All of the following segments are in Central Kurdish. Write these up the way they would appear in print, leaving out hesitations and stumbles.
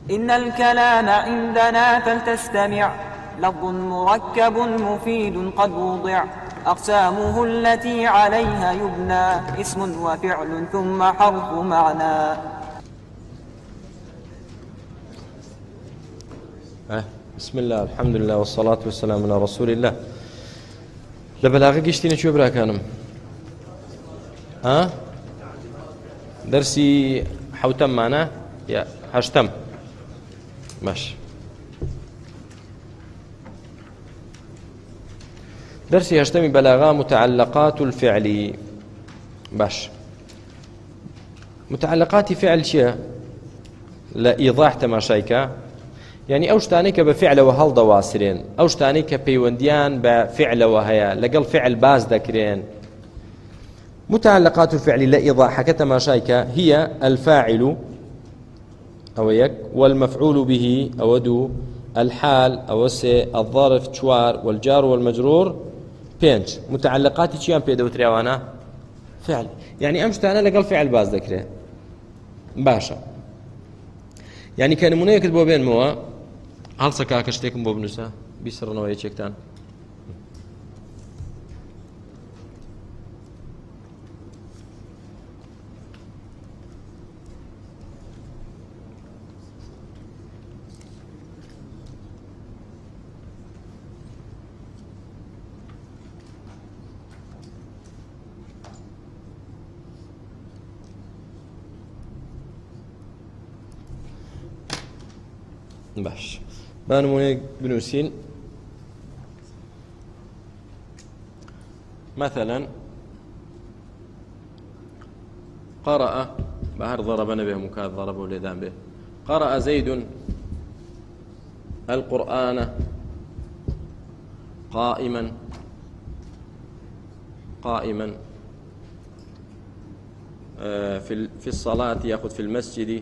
إن الكلام عندنا فلتستمع لفظ مركب مفيد قد وضع أقسامه التي عليها يبنى اسم وفعل ثم حرف معنى. بسم الله الحمد لله والصلاة والسلام على رسول الله. لبلاغة قشتين شو براكانم درسي حوتم معنا يا هشتم ماشي. درسي هشتمي بلاغة متعلقات الفعل باش. متعلقات فعل شيء لا إيضاح تماشيك يعني أو شتانيك بفعل وهل دواسرين أو شتانيك بيونديان بفعل وهيا لقل فعل باز ذكرين. متعلقات الفعل لا إيضاح كتماشيك هي الفاعل أو يك والمفعول به أو دو الحال أو سي الظرف تشوار والجار والمجرور بينج. متعلقات شيئا بيدو تريوانا فعل يعني أمشتانا لقل فعل باز ذكرين باشا. يعني كان منو يكتبوا بين موا هل سكاك اشتيكم بو بنوسا بيسرنا ويا تشيكتان باش بانمونيك بنوسين مثلا قرأ بهر ضربنا به مكاد ضربه ولدان به قرأ زيد القرآن قائما في الصلاة يأخذ في المسجد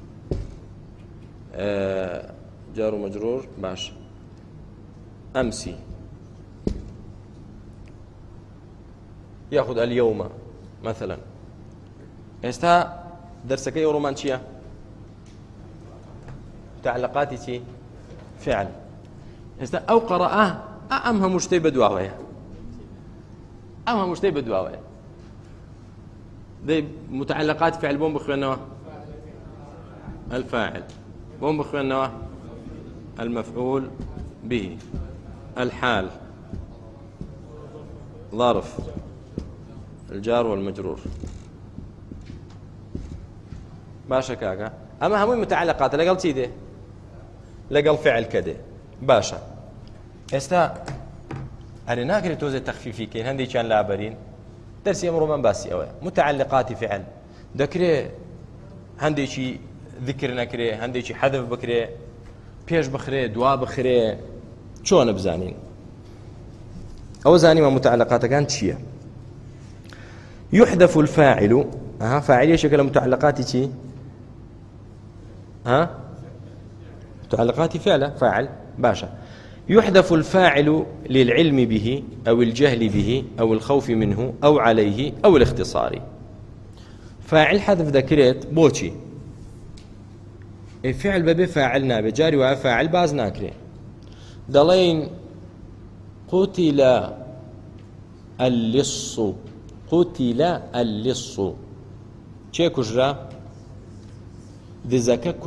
جار ومجرور باش. أمسي يأخذ اليوم مثلا. استا درسك يا رومانشيا تعلقاتي فعل استا أو قرأه أمها مشتي بدواوية دي متعلقات فعل بوم بخوانوا الفاعل بوم بخوانوا المفعول به الحال ظرف الجار والمجرور باشا كاكا. أما هم متعلقات لقل تيدي لقل فعل كده باشا. استا أنا ناقري توزي تخفيفي كين هندي كان لابرين درسي أمر من باسي أوي متعلقات فعل ذكري هندي شي ذكر نكري هندي شي حذف بكري بيش بخري دوا بخري شو بزانين أو زاني ما متعلقات كانت شيء. يحذف الفاعل فاعل شكل متعلقات شيء متعلقات فاعل باشا. يحذف الفاعل للعلم به أو الجهل به أو الخوف منه أو عليه أو الاختصار. فاعل حذف ذكريت بوشي فعل ببي فاعل نابي جاري وفاعل باز ناكري دلين قتل اللص چه كجرا دزكا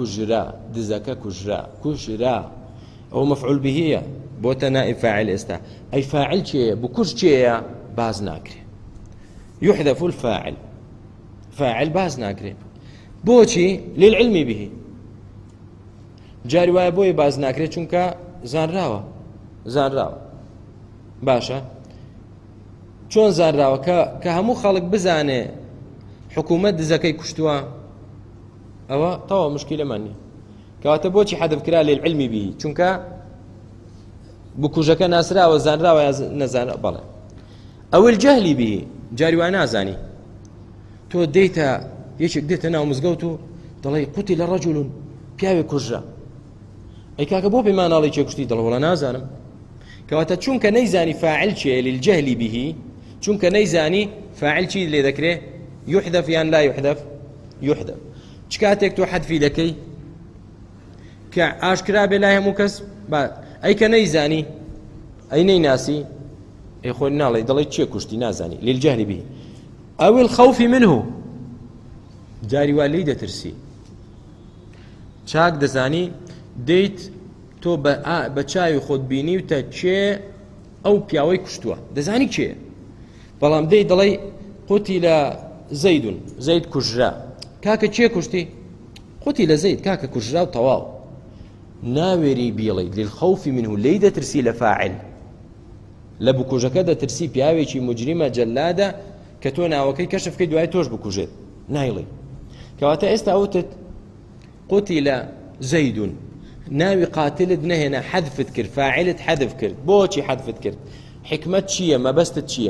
كجرا هو مفعول به بوتا نائب فاعل استا أي فاعل چه بكش چه باز ناكري. يحذف الفاعل فاعل باز ناكري بوشي للعلم به جاري وای بۆی باز ناکرێت چونکە زانراوە باشە. چۆن زانراوە کە هەموو خەڵک بزانێ حکوومەت دزەکەی کوشتووە ئەوە تەواو مشکلەمان نییە. کەواتە بۆچی حەذف کرا للعلمی به چونکە بکوژەکە ناسراوە زانراوە نەزانراوە بەڵێ. ئەو الجهلی به جاری وای نازانی تۆ دەیتە یەکێک دێتە ناو مزگەوت و دەڵێ قوتیلە ڕەجولون پیاوێک کوژرا ئەی کاکە بۆ پێماناڵی چێ کوشتی دەڵێ وەڵا نازانم. کەواتە چونکە نەیزانی فاعل چێ للجهلی به چونکە نەیزانی فاعل چی لێ دەکرێ يحذف یان لا يحذف چ کاتێک تۆ حەذفی دەکەی کە ئاشکرا بێ لای هەموو کەس ئەی کە نەیزانی ئەی نەیناسی ئەی خۆی ناڵێ دەڵێ چێ کوشتی نازانی للجهل به ئەو الخەوف منه جاری وا لێی دەترسی چاک دەزانی دەیت تۆ بە چاوی خۆت بینی وتە چێ ئەو پیاوەی کوشتووە دەزانی چێ بەڵام دەی دەڵێ قوتی لە زەید کوژرا کاکە چێ کوشتی قوتی لە زەید کاکە کوژرا و تەواو ناوێری بیڵێ للخەوف منه لێی دەترسی لە فاعل لە بکوژەکە دەترسی پیاوێکی مجریمە جەلادە کە تۆ ناوەکەی کەشف بکەی دوای تۆش بکوژێت نایڵێ کەواتە ئێستا ئەوتت قوتی لە زەیدون ناوی قاتلت نەهێنا حەذفت کرد فاعلت حەذف کرد بۆچی حەذفت کرد حکمت چییە مەبەستت چییە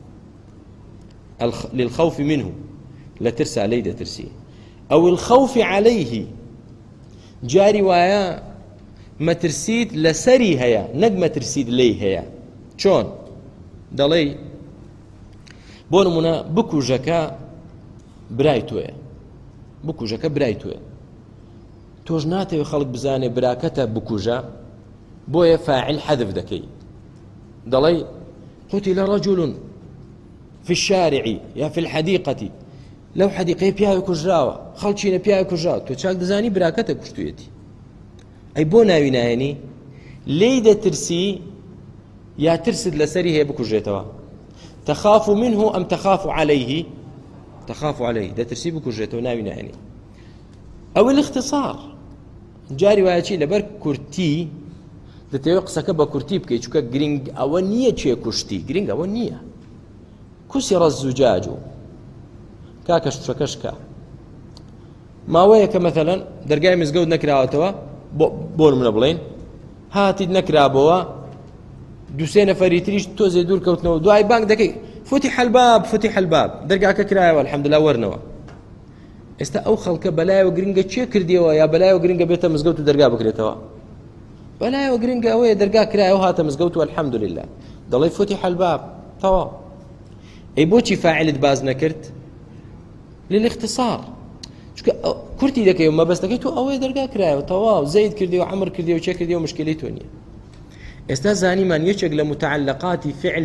للخەوف منه لە ترسا لێی دەترسی ئەو الخەوف عليه جاری وایە مەترسیت لەسەری هەیە نەک مەترسیت لێی هەیە چۆن دەڵێ بۆ نمونە بکوژەکە برای تۆیە بکوژەکە برای تۆیە تۆش ناتەوێت خەڵک بزانێ براکەتە بکوژە بۆیە فاعل حەذف دەکەی دەڵێ قوتل رجل في الشارع یا في الحديقة لەو حەدیقەی پیاوی کوژراوە خەڵکینە پیاوی کوژراوە تۆ چاک دەزانی براکەتە کوشتوویەتی ئەی بۆ ناوی نایەنی لێی دەترسی یا ترست لەسەری هەیە بکوژێتەوە تخاف منه ئەم تخاف عليه تخاف عليه دەترسی بکوژێتەوە ناوی نایەنی ئەو الاختصار جاری وایەکی لەبەر کورتی دەتەوێت قسەکە بە کورتی بکەی چونکە گرنگ ئەوە نییە چێ کوشتی گرنگ ئەوە نییە کوسر الزجاج کاکە شتەکەشکە ماوەیە کە مەثەلەن دەرگای مزگەوت نەکراوەتەوە بۆ منە بڵێن هاتیت نەکرابەوە دووسێ نەفەری تریش تۆزێ دوور کەوتنەوە دوای بانگ دەکەی فتح الباب دەرگاکە کرایەوە الحەمدولله وەرنەوە ئێستا ئەو خەڵکە بەلایەوە گرنگە چێ کردیەوە یا بەلایەوە گرنگە بێتە مزگەوت و دەرگا بکرێتەوە بەلایەوە گرنگە ئەوەیە دەرگا کرایەوە هاتە مزگەوت و الحەمدولله دەڵێ فتح الباب تەواو ئەی بۆچی فاعلت باز نەکرد للاختصار چونکە کورتی دەکەی و مەبەستەکەی تۆ ئەوەیە دەرگا کرایەوە تەواو زەید کردی و عەمر کردی و چێ کردی و مشکلی تۆ نییە ئێستا زانیمان یەکێک لە متعلقاتی فعل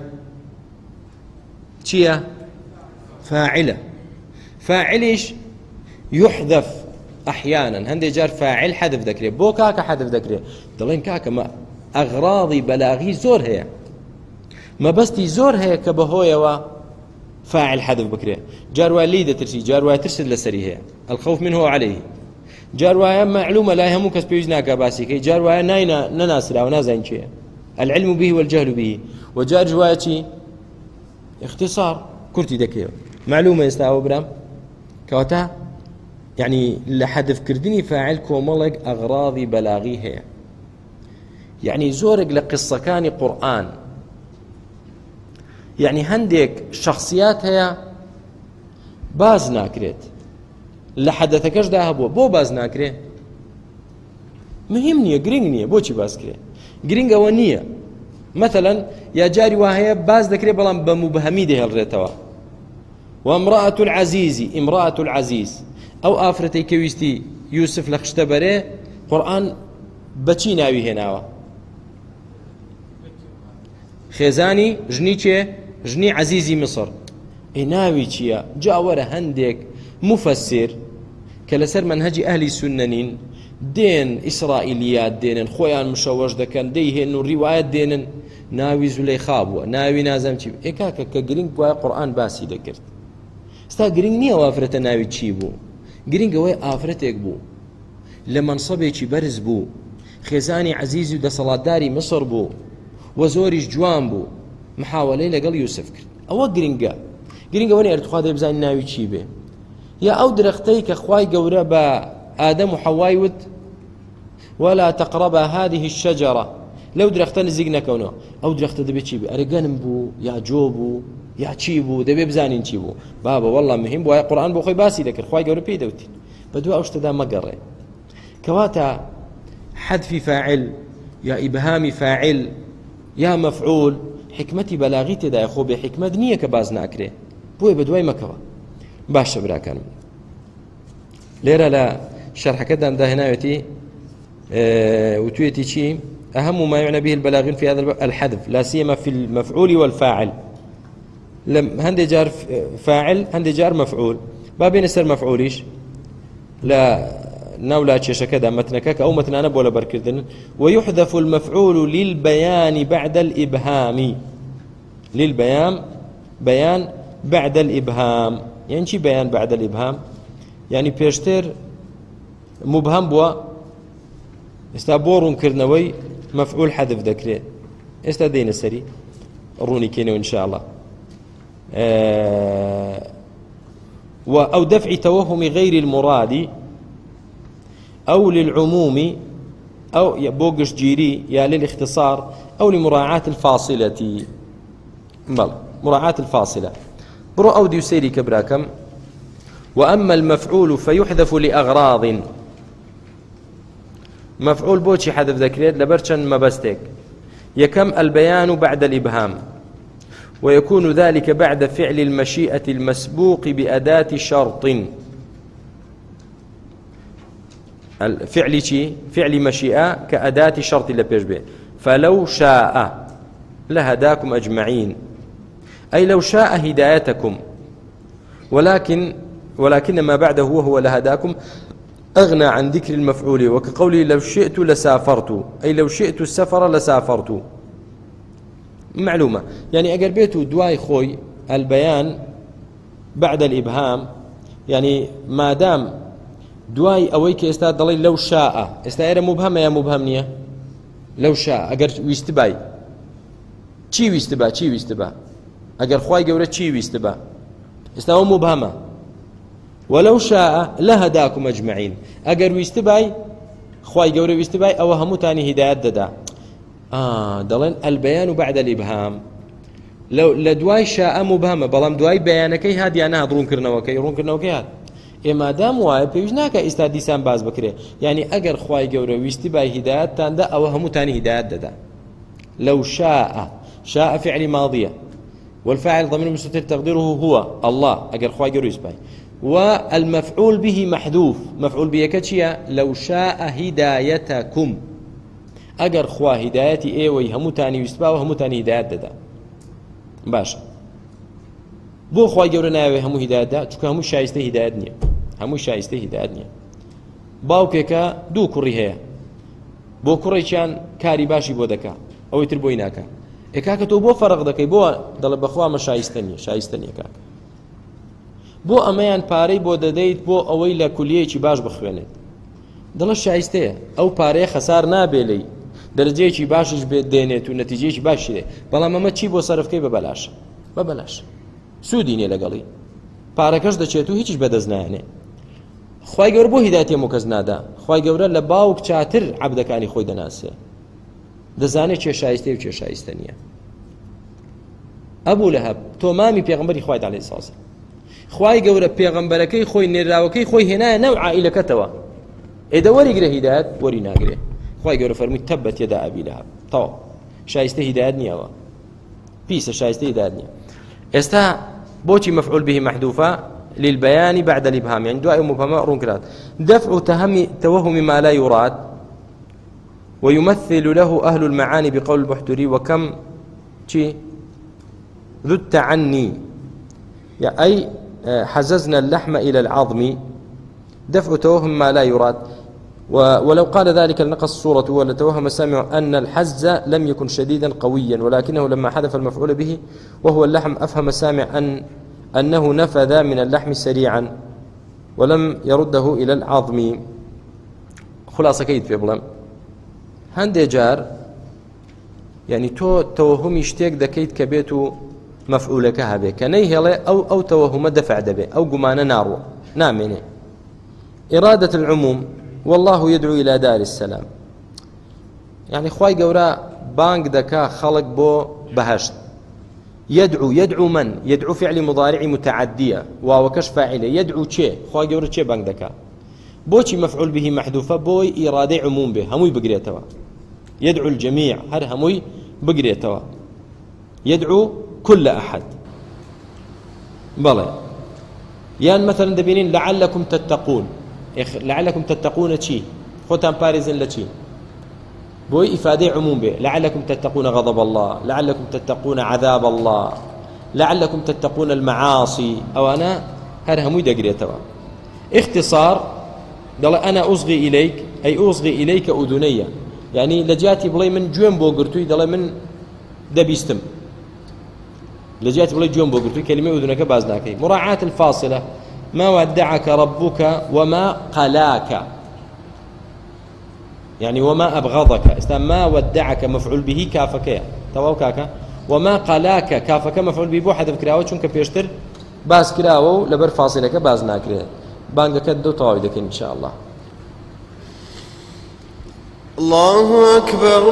چییە فاعلە فاعلش يحذف أحيانا هندي جار فاعل حذف ذكري بو كاكا حذف ذكري دلين كاكا ما أغراضي بلاغي زور هي ما بستي زور هي كبهويا و فاعل حذف بكري جار واليدة ترسي جار وترسل لسري هي الخوف منه عليه جار ويا معلومة لا يهمك سبيوزنا كباسي كي جار ويا ناينا نناسرا ونازين شيء العلم به والجهل به وجار جواتي اختصار كرتي ذكيه معلومة يستاهو برام كواتا يعني لحذف كردني فاعل كوملق أغراضي بلاغي هي يعني زورق لقصة كان قرآن يعني هنديك شخصيات هي باز ناكريت لحدثكش ده بو باز ناكريت مهم نية جرينج نية بوشي باز كريت جرينج ونية مثلا يا جاري وهي باز ذكري بلان بمبهمي ده الريتوا وامرأة العزيز أو آفرتي كويستي يوسف لخشتبري قرآن بچي ناوي هناوا خيزاني جني عزيزي مصر ناوي چيا جاور هندك مفسر كلسر منهج أهل السننين دين إسرائيليات دين خويان مشوش دكان ديه إنه روايات دين ناوي زليخاب ناوي نازم چي إكاكا كجرينج بوا قرآن باسي دكرت ستا گرنگ نییە ئافرەتە ناوی چی بوو گرنگ ئەوەی ئافرەتێک بوو لە منسەبێکی بەرز بوو خێزانی عەزیزی و دەسەڵاتداری مصر بوو و زۆریش جوان بوو محاوەلەی لەگەڵ یوسف کرد ئەوە گرنگە گرنگەوە نێ ئەرتخوا دەبزانی ناوی چی بێ یا ئەو درەختەی کە خوای گەورە بە ئادەم و حەوای وت ولا تقربا هذه الشجرة لەو درەختە نزیک نەکەونەوە ئەو درەختە دەبێت چی بێ ئەرەگەنم بوو یا جۆ بوو یا چی بوو دەبێ بزانین چی بوو بابا والله مهم بووە قورآن بۆ خۆی باسی دەکرد خوای گەورە پێی دەوتین بە دوای ئەو شتەدا مەگەڕێ کەواتە حذفی فاعل یا ئیبهامی فاعل یا مەفعول حکمەتی بەلاغی تێدایە خۆ بێ حکمەت نییە کە باز ناکرێ بۆیە بە دوای مەکەوە باشە براکانم لێرە لە شەرحەکەتان داهێناوێتی وتويتي شيء أهم ما يعنى به البلاغين في هذا الحذف لا سيما في المفعول والفاعل. لم هندي جار فاعل هندي جار مفعول بابين سر مفعوليش لا نولا تشيش كذا متنكك أو متن أنا بولا بركردن. ويحذف المفعول للبيان بعد الإبهام. بيان بعد الإبهام يعني شي بيان بعد الإبهام يعني بيشتر مبهم بوا استابورون كرنوي مفعول حذف ذكره استدين السري روني كينو إن شاء الله. أو دفع توهم غير المراد أو للعموم أو بوقش جيري يا للاختصار أو لمراعاة الفاصلة. مراعاة الفاصلة برو أو ديو سيري كبراكم. وأما المفعول فيحذف لأغراض مفعول بوشي حذف ذكريت لبرشن مبستك يكم البيان بعد الإبهام ويكون ذلك بعد فعل المشيئة المسبوق بأداة شرط. فعل مشيئة كأداة شرط لبيش به. فلو شاء لهداكم أجمعين أي لو شاء هدايتكم ولكن ما بعده وهو لهداكم أغنى عن ذكر المفعول. وكقولي لو شئت لسافرت أي لو شئت السفر لسافرت. معلومة يعني أقر بيتو دواي خوي البيان بعد الإبهام يعني ما دام دواي أويك استاد ضلي لو شاء استاير مبهمة يا مبهمنية لو شاء أقر ويستباي چی ويستبا أقر خواي قورة چی ويستبا استوى مبهمة. ولو شاء لهداكم أجمعين أقر ويستباي خواي قورة ويستباي أو همتاني هدايات ددا دلين البيان بعد الإبهام لو لدواي شاء مبهمة بلام دواي بيانكي هادي أنا رون كرنوكي هاد إما دام واي بيوجناك استاد ديسان باز بكري يعني أقر خواي قورة ويستباي هدايات تاندا أو همتاني هدايات ددا. لو شاء فعل ماضية والفاعل ضمير مستتر تقديره هو الله أقر خواي قورة ويستباي. والمفعول به محذوف مفعول به كتشيا لو شاء هدايتكم أجر خوا هدايتي إيه وي همتاني يسبا وهمتاني هدايات ددا باشا بو خوا جورنا وي همو هدايات دا چونك همو شايسته هدايات نيا باوكيكا دو كوري هيا بو كوري كان كاري باشي بو دكا او يتر بويناكا اكاكا تو بو فرق دكاي بو دل بخوا ما شايستني كاكا بو ئەمەیان پارەی بۆ دەدەیت بۆ ئەوەی لە کولیەیەکی باش بخوێنێت دڵە شایستەیە ئەو پارەیە خەسار نابێ لێی دەرەجەیەکی باشش بێت دێنێت و نەتیجەیەکی باشی دێ بەڵام ئەمە چی بۆ سەرفکەی بەبەلاش سوودی نیە لەگەڵی پارەکەش دەچێت و هیچیش بەدەست نایەنێ. خوای گەورە بۆ هیدایەتی هەموو کەس نادا. خوای گەورە لە باوک چاتر عەبدەکانی خۆی دەناسێ دەزانێت چێ شایستەیە و چێ شایستە نییە. ئەبوو لەهەب تۆ مامی پێغەمبەری خوای عەلەیهی سەڵام خوای گەورە پێغەمبەرەکەی خۆی نێراوەکەی خۆی هێنایە نەو عائیلەکەتەوە ئێدە وەریگرە هیدایەت وەری ناگرێ. خوای گەورە فەرمووی تەبەت یەدا ئەبی لەهەب تەواو شایستە هیدایەت نییەوە پیسە شایستە هیدایەت نییە. ئێستا بۆچی مفعول به محذوفة للبيان بعد الإبهام يعني دعاء مبهمة رونكرات دفع توهم ما لا يراد ويمثل له أهل المعاني بقول البحتري وكم ذو التعني يعني أي حززنا اللحم إلى العظم دفع توهم ما لا يراد. ولو قال ذلك لنقص الصورة ولتوهم السامع أن الحز لم يكن شديدا قويا ولكنه لما حذف المفعول به وهو اللحم أفهم السامع أنه نفذ من اللحم سريعا ولم يرده إلى العظم. خلاصة كيد في بلم هندي جار يعني توهم يشتيك دكيد كبيتو مفعولك هذا كنيه أو توهم دفع دبي أو قمان نارو نامني. إرادة العموم والله يدعو إلى دار السلام يعني خواي قورا بانك دكا خلق بو بهشت يدعو من يدعو فعل مضارع متعدية وكش فاعله يدعو شيء خواي قورا شيء بانك دكا بوشي مفعول به محذوفة بوي إرادة عموم به هموي بقريتوا يدعو الجميع هر هموي بقريتوا يدعو كل أحد بلى يعني مثلا دبينين لعلكم تتقون لعلكم تتقون شيء خوتان بارزن لشي بوي إفادة عموم به لعلكم تتقون غضب الله، لعلكم تتقون عذاب الله، لعلكم تتقون المعاصي، أو أنا هر هموي دقريتوا. اختصار قال أنا أصغي إليك أي أصغي إليك أذني، يعني لجاتي بلي من جوين بوغرتوي دل من دبيستم لجاتي بلي جوين بوغرتوي كلمة أذنك بازناكي. مراعاة الفاصلة ما ودعك ربك وما قلاك، يعني وما أبغضك استام ما ودعك مفعول به كافك تواو كاكا، وما قلاك كافك مفعول به بو حذف كراوه چونك بيشتر باز كراوه لبر فاصلك باز ناكره. بانك كدو طاويدك إن شاء الله. الله أكبر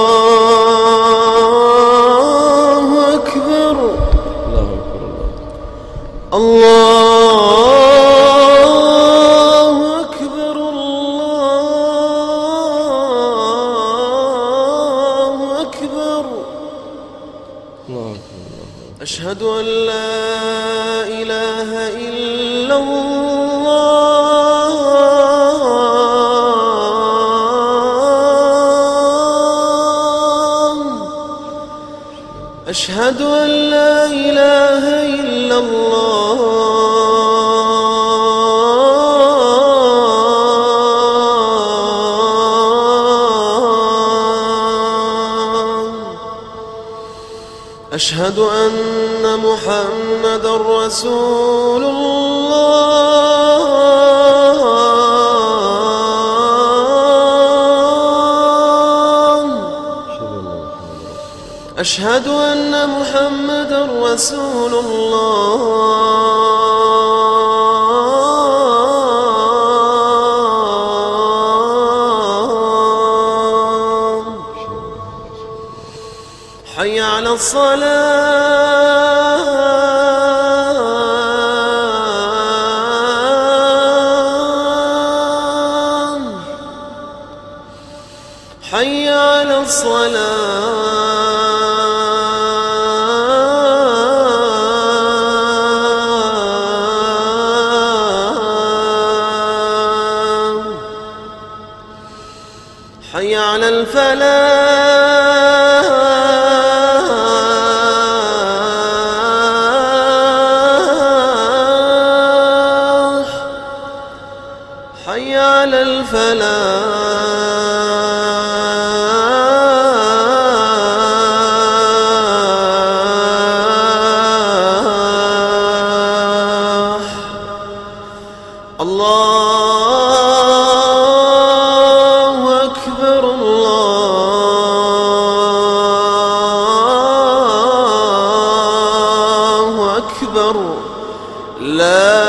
الله أكبر الله أكبر الله أكبر. أشهد أن لا إله إلا أشهد أن لا إله إلا الله أشهد أن محمدا رسول أشهد أن محمدا رسول الله. حي على الصلاة حي على الصلاة حي على الفلاح حي على الفلاح الله أكبر الله أكبر. لا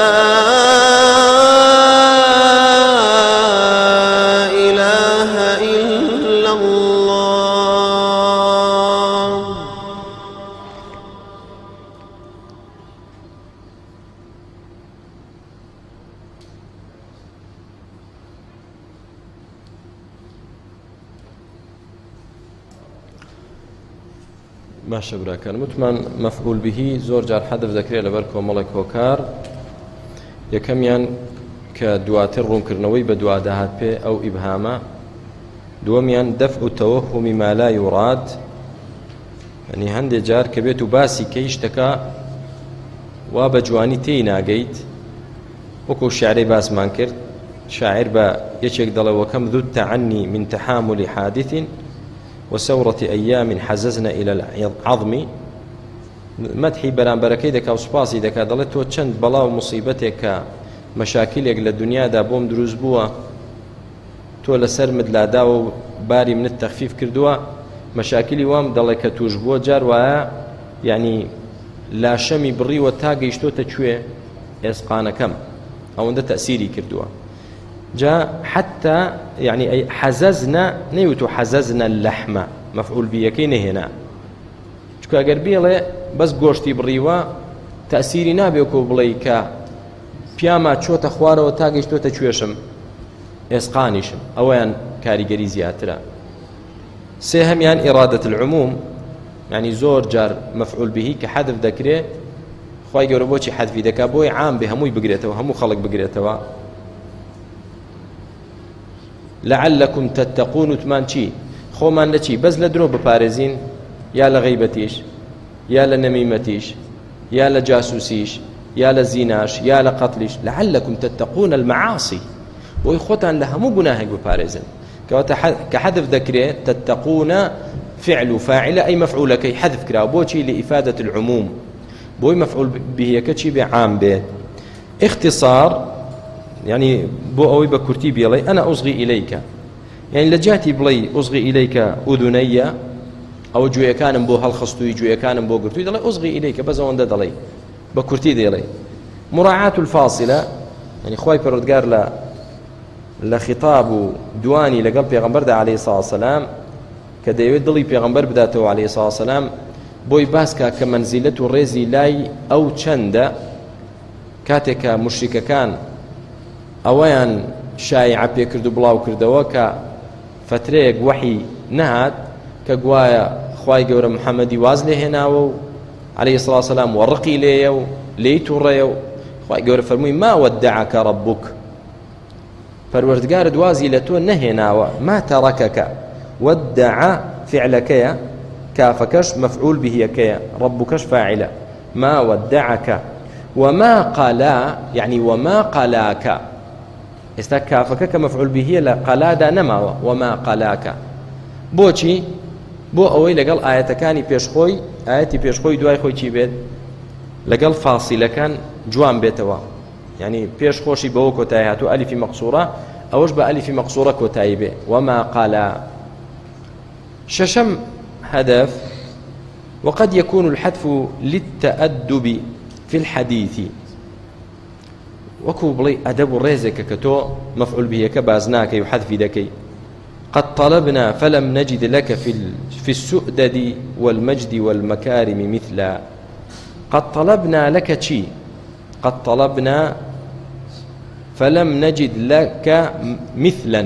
إله إلا الله. باشە براکان وتمان مەفعول به زۆر جار حەذف دەکرێت لەبەر کۆمەڵێک هۆکار. یەکەمیان کە دواتر ڕوونکردنەوەی بە دوا داهات پێ ئەو ئیبهامە، دووەمیان دەفع تەوەهم ما لا يراد، یعنی هەندێک جار کە بێت و باسی کەی شتەکە وا بە جوانی تێی ناگەیت، وەکو شاعرەی باسمان کرد. شاعر بە یەکێک دەڵێ وەکەم ذو التعني من تحامل حادث وسورة أيام حززنا إلى العظم. مدحي بەرامبەرەکەی دەکا و سوپاسی دەکا، دەڵێت تۆ چەند بەڵا و موسیبەتێک کە مەشاکلێک لە دنیادا بۆم دروست بووە تۆ لەسەر مدلاداوە و باری منت تەخفیف کردووە، مەشاکلی وام دەڵێ کە توش بووە جار وایە یعنی لاشەمی بڕیوە تا گەیشتۆتە کوێ ئێسقانەکەم، ئەوەندە تەسیری کردووە. جا حتى يعني أي حززنا نيوتو حززنا اللحمة مفعول بيكي نهنا چکە ئەگەر بێڵێ بەس گۆشتی بڕیوە تەسیری نابێکۆ بڵێ کە پیاما چۆتە خوارەوە تا گەیشتۆتە کوێشم ئێسقانیشم، ئەوەیان کاریگەری زیاترە. سێهەمیان ئیرادەت العموم، يعني زۆر جار مەفعول بهی کە حەذف دەکرێت خوای گەورە بۆچی حەذفی دەکا؟ بۆی عام بێ هەمووی بگرێتەوە، هەموو خەڵک بگرێتەوە. لعلكم تتقون وتمان چی؟ خۆمان لە چی بەس لە درۆ بپارێزین یا لە غیبەتیش یا لە نەمیمەتیش یا لە جاسوسیش یا لە زیناش یا لە قەتلیش لعلكم تتقون المعاصي بۆی خۆتان لە هەموو گوناهێک بپارێزن کە حذف دەکرێت تتقون فعل فاعل أي مفعولەکەی حذف کرا بۆچی لإفادة العموم بۆی مفعول بهیەکە چی بێ عام بێت اختصار يعني بۆ ئەوەی بە کورتی بێڵێ أنا أصغي إليك يعني لە جاتی بڵێ أصغي إليك أذني ئەو گوێیەکانم بۆ هەڵخستووی گوێیەکانم بۆ گرتووی دەڵێ أصغي إليك بەس ئەوەندە دەڵێ بە کورتی دەڵێ مراعاة الفاصلة يعني خوای پەروەردگار لە خطاب و دوانی لەگەڵ پێغەمبەردا عليه الصلاة والسلام کە دەیەوێت دڵی پێغەمبەر بداتەوە عليه الصلاة والسلام بۆی باسکە کە منزیلەت و ڕێزی لای ئەو چەندە کاتێکە مشریکەکان ئەوەیان شایعە پێکرد و بڵاو کردەوە کە فترەیەک وحی نەهات کە گوایە خوای گەورە محەممەدی واز لێ هێناوە و عليه الصلاة والسلام وەڕقی لێیە و لێی تووڕێە و خوای گەورە فەرمووی ما ودعك ربك پەروەردگارت وازی لە تۆ نەهێناوە ما تركك ودع فعلەکەیە كافكش مفعول به كيا ربكش فاعله ما ودعك وما قلا يعني وما قلاك استا كافك كمفعول به لا قلا دا نما وما قلاك بوچی بۆ ئەوەی لەگەڵ ئاەتەکانی پێشخۆی ئاەتی پێشخۆی دوای خۆی چی بێت لەگەڵ فاسیلەکان جوان بێتەوە يعني پێشخۆشی بەوە کۆتایی هاتوو ئەلیفی مەقسوورە ئەوەش بە ئەلیفی مەقسوورە کۆتایی بێ وما قالا ششم هدف وقد يكون الحذف للتأدب في الحديث وكو بلي أدب ريزك كتو مفعول به كبازناك يحذف دكي قد طلبنا فلم نجد لك في السؤدد والمجد والمكارم مثلا قد طلبنا لك شي قد طلبنا فلم نجد لك مثلا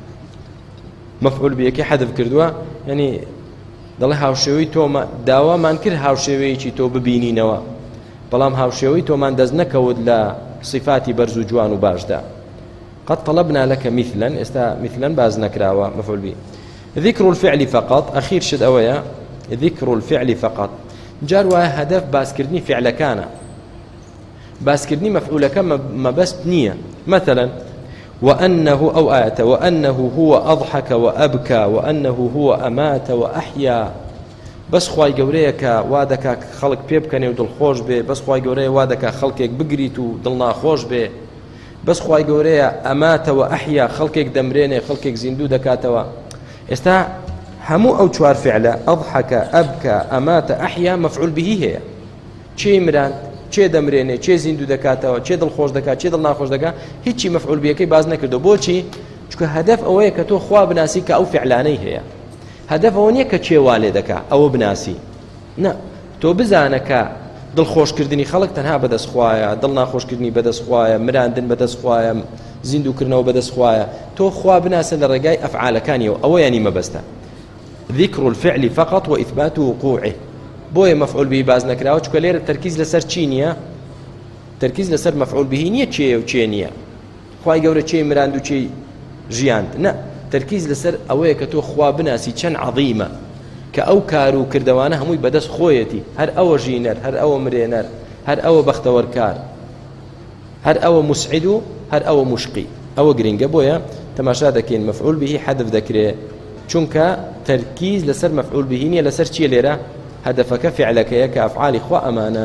مفعول به كحذف كردوا يعني دڵێ هاوشێوەی تۆمە داوامان کرد هاوشێوەیەکی تۆ ببینینەوە بەڵام هاوشێوەی تۆمان دەست نەکەوت لە صفاتی بەرز و جوان و باشدا قد طلبنا لك مثلا استا مثلا باز نكراوة مفعول به ذكر الفعل فقط أخير شد أويا ذكر الفعل فقط جار هدف باسكردني فعل كان باسكردني مفعول كان ما بس نية مثلا وأنه أو آية وأنه هو أضحك وأبكى وأنه هو أمات وأحيا بس خواي جوريك وادك خلق بيبكني ودل خوش به بس خواي جوري وادك خلقك بقريت ودلنا خوش به بس خواي جوري أمات وأحيا خلقك دمريني خلقك زندو دكاتوا استا همو أو شوار فعله أضحك أبكى أمات أحيا مفعول به هي شي مران چه دمرێنێ چه زیندوو دەکاتەوە چه دڵخۆش دەکات چه دڵ ناخۆش دەکات هیچی مەفعول بەکەی باز نەکردو بۆچی چونکە هەدەف ئەوەیە کە تۆ خوا بناسی کە ئەو فعلانەی هەیە هەدەف ئەوە نییە کە چێوا لێ دەکات ئەوە بناسی نه تۆ بزانە کە دڵخۆشکردنی خەڵک تەنها بەدەستخوایە دڵ ناخۆشکردنی بەدەستخوایە مراندن بەدەستخوایە زیندووکردنەوە بەدەستخوایە تۆ خوا بناسە لە ڕێگای ئەفعالەکانیەوە ئەوە یانی مەبەستە ذكر الفعل فقط وإثبات وقوعه بۆیە مەفعول به باز نەکراوە چونکە لێرە تەرکیز لەسەر چی نییە تەرکیز لەسەر مەفعول به نییە چێ و چێ نییە خوای گەورە چێ مراند و چێ ژیاند نە تەرکیز لەسەر ئەوەیە کە تۆ خوا بناسی چەند عەظیمە کە ئەو کار و کردەوانە هەمووی بەدەست خۆیەتی هەر ئەوە ژینەر هەر ئەوە مرێنەر هەر ئەوە بەختەوەرکار هەر ئەوە مسعید و هەر ئەوە مشقی ئەوە گرنگە بۆیە تەماشا دەکەین مەفعول به حذف دەکرێت چونکە تەرکیز لەسەر مەفعول به نییە لەسەر چیە لێرە هدفك فعلك يا كأفعال إخوة أمانا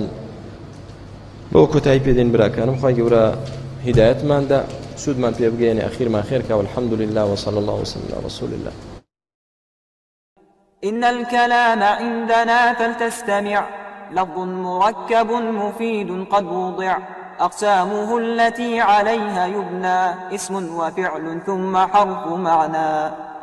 بوكو تاي بيدين براكانم خواهي قورا هداية من دا سود من بيبقيني أخير ما خيرك والحمد لله وصلى الله وسلم على رسول الله إن الكلام عندنا فلتستمع لفظ مركب مفيد قد وضع أقسامه التي عليها يبنى اسم وفعل ثم حرف معنى